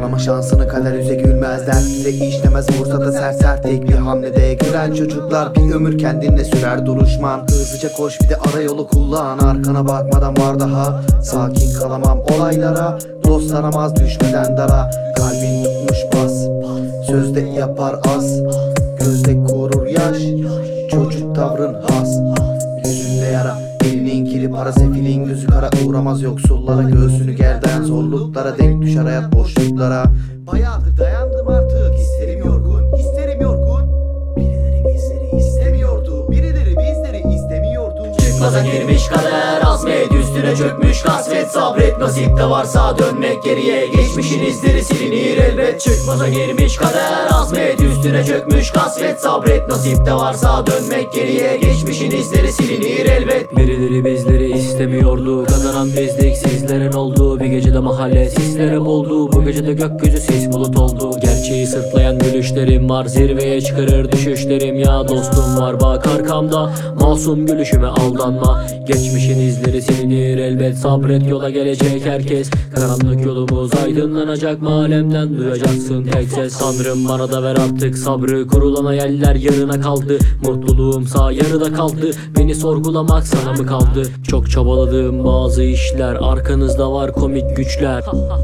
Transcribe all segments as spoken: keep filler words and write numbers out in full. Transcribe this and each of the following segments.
Zorlama şansını kader yüze gülmez. Dert bize işlemez fırsata sert sert. Tek bir hamlede gülen çocuklar bir ömür kendinle sürer duruşman. Hızlıca koş bir de ara yolu kullan. Arkana bakmadan var daha. Sakin kalamam olaylara. Dost aramaz düşmeden dara. Kalbin tutmuş bas. Sözde yapar az. Gözde korur yaş. Çocuk tavrın has. Yüzünde yara. Elinin kiri para, sefilin gözü kara. Uğramaz yoksullara, göğsünü gerdayan zorluklara. Denk düşer hayat boşluklara. Bayağıdır dayandım artık, hislerim yorgun, hislerim yorgun. Birileri bizleri istemiyordu, birileri bizleri istemiyordu. Çıkmaza girmiş kader, azmet üstüne çökmüş kasvet. Sabret, nasipte varsa dönmek geriye, geçmişin izleri silinir elbet. Çıkmaza girmiş kader, azmet üstüne çökmüş kasvet. Sabret, nasipte varsa dönmek geriye, geçmişin izleri silinir elbet. Birileri bizleri istemiyordu, kazanan bizdik sizlerin olduğu. Bir gecede mahalle sislere oldu, bu gecede gökyüzü sis bulut oldu. Gerçeği sırtlayan gülüşlerim var, zirveye çıkarır düşüşlerim. Ya dostum var bak arkamda, masum gülüşüme aldanma. Geçmişin izleri silinir elbet, sabret yola gelecek herkes. Karanlık yolumuz aydınlanacak, malemden duyacaksın tek ses. Tanrım bana da ver artık sabrı, kurulan hayaller yarına kaldı. Mutluluğumsa yarıda kaldı, beni sorgulamak sana mı kaldı? Çok çabaladığım bazı işler, arkanızda var komik güçler.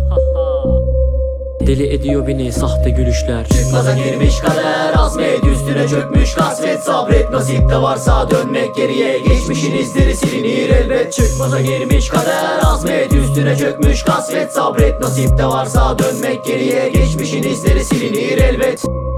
Deli ediyor beni sahte gülüşler. Çıkmaza girmiş kader, azmet üstüne çökmüş kasvet. Sabret, nasipte varsa dönmek geriye, geçmişin izleri silinir elbet. Çıkmaza girmiş kader, azmet üstüne çökmüş kasvet. Sabret, nasipte varsa dönmek geriye, geçmişin izleri silinir elbet.